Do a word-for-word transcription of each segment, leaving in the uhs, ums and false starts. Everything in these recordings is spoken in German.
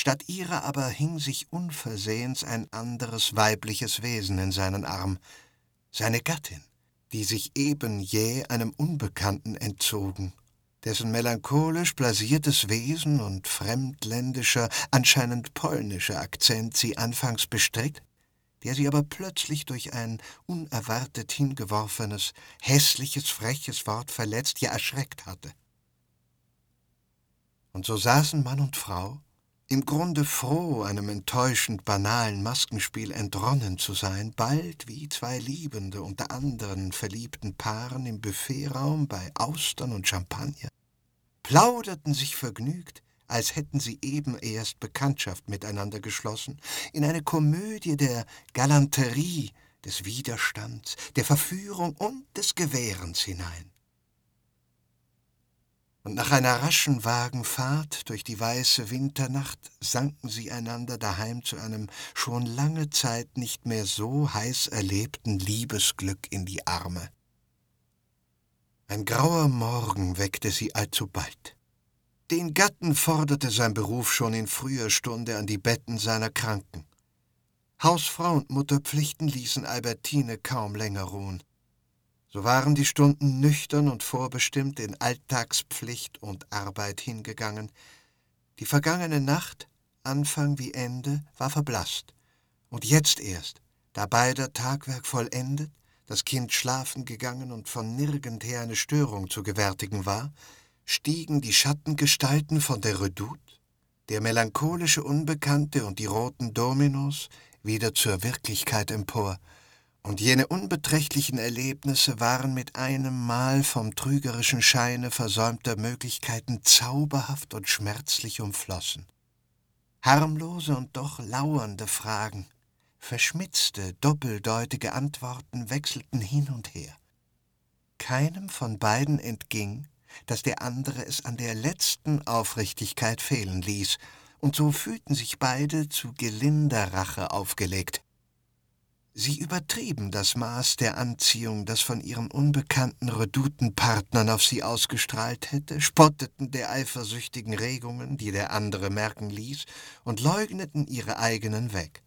Statt ihrer aber hing sich unversehens ein anderes weibliches Wesen in seinen Arm, seine Gattin, die sich eben jäh einem Unbekannten entzogen, dessen melancholisch blasiertes Wesen und fremdländischer, anscheinend polnischer Akzent sie anfangs bestritt, der sie aber plötzlich durch ein unerwartet hingeworfenes, hässliches, freches Wort verletzt, ja erschreckt hatte. Und so saßen Mann und Frau, im Grunde froh, einem enttäuschend banalen Maskenspiel entronnen zu sein, bald wie zwei Liebende unter anderen verliebten Paaren im Buffetraum bei Austern und Champagner, plauderten sich vergnügt, als hätten sie eben erst Bekanntschaft miteinander geschlossen, in eine Komödie der Galanterie, des Widerstands, der Verführung und des Gewährens hinein. Und nach einer raschen Wagenfahrt durch die weiße Winternacht sanken sie einander daheim zu einem schon lange Zeit nicht mehr so heiß erlebten Liebesglück in die Arme. Ein grauer Morgen weckte sie allzubald. Den Gatten forderte sein Beruf schon in früher Stunde an die Betten seiner Kranken. Hausfrau und Mutterpflichten ließen Albertine kaum länger ruhen. So waren die Stunden nüchtern und vorbestimmt in Alltagspflicht und Arbeit hingegangen. Die vergangene Nacht, Anfang wie Ende, war verblasst. Und jetzt erst, da beider Tagwerk vollendet, das Kind schlafen gegangen und von nirgendher eine Störung zu gewärtigen war, stiegen die Schattengestalten von der Redoute, der melancholische Unbekannte und die roten Dominos wieder zur Wirklichkeit empor, und jene unbeträchtlichen Erlebnisse waren mit einem Mal vom trügerischen Scheine versäumter Möglichkeiten zauberhaft und schmerzlich umflossen. Harmlose und doch lauernde Fragen, verschmitzte, doppeldeutige Antworten wechselten hin und her. Keinem von beiden entging, dass der andere es an der letzten Aufrichtigkeit fehlen ließ, und so fühlten sich beide zu gelinder Rache aufgelegt. Sie übertrieben das Maß der Anziehung, das von ihren unbekannten Redoutenpartnern auf sie ausgestrahlt hätte, spotteten der eifersüchtigen Regungen, die der andere merken ließ, und leugneten ihre eigenen weg.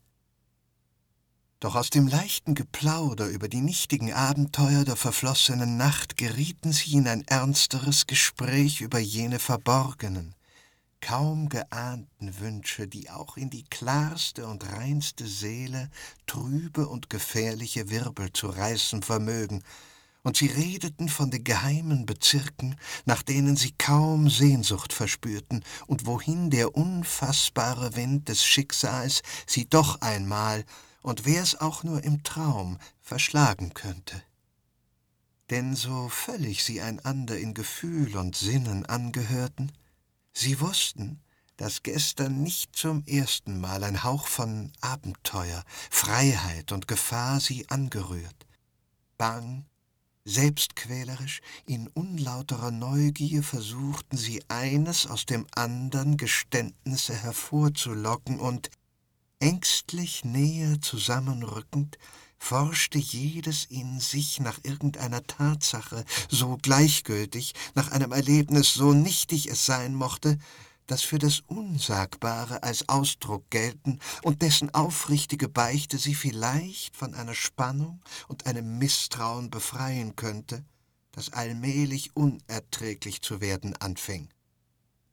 Doch aus dem leichten Geplauder über die nichtigen Abenteuer der verflossenen Nacht gerieten sie in ein ernsteres Gespräch über jene verborgenen, kaum geahnten Wünsche, die auch in die klarste und reinste Seele trübe und gefährliche Wirbel zu reißen vermögen, und sie redeten von den geheimen Bezirken, nach denen sie kaum Sehnsucht verspürten und wohin der unfassbare Wind des Schicksals sie doch einmal, und wär's auch nur im Traum, verschlagen könnte. Denn so völlig sie einander in Gefühl und Sinnen angehörten, sie wussten, dass gestern nicht zum ersten Mal ein Hauch von Abenteuer, Freiheit und Gefahr sie angerührt. Bang, selbstquälerisch, in unlauterer Neugier versuchten sie eines aus dem andern Geständnisse hervorzulocken, und ängstlich näher zusammenrückend forschte jedes in sich nach irgendeiner Tatsache, so gleichgültig, nach einem Erlebnis, so nichtig es sein mochte, das für das Unsagbare als Ausdruck gelten und dessen aufrichtige Beichte sie vielleicht von einer Spannung und einem Misstrauen befreien könnte, das allmählich unerträglich zu werden anfing.